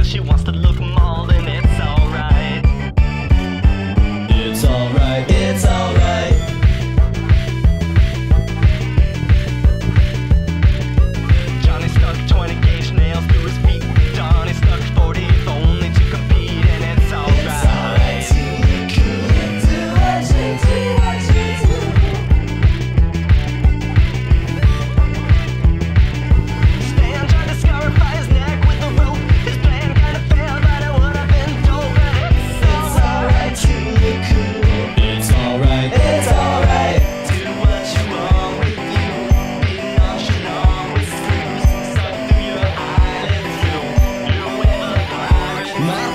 she wants to look mauled, and it's alright. It's alright, it's alright. Johnny stuck 20 gauge nails through his feet. Johnny stuck 40 if only to compete, and it's alright. It's alright to look cool and do what you do, what you do. Stan tried to scarify his neck with a rope. His plan kinda failed, but it would have been dope. But It's alright to look cool. It's alright, it's alright. do what you want with you. Be nonchalant with screws stuck through your eyelids. You're with a pirate. My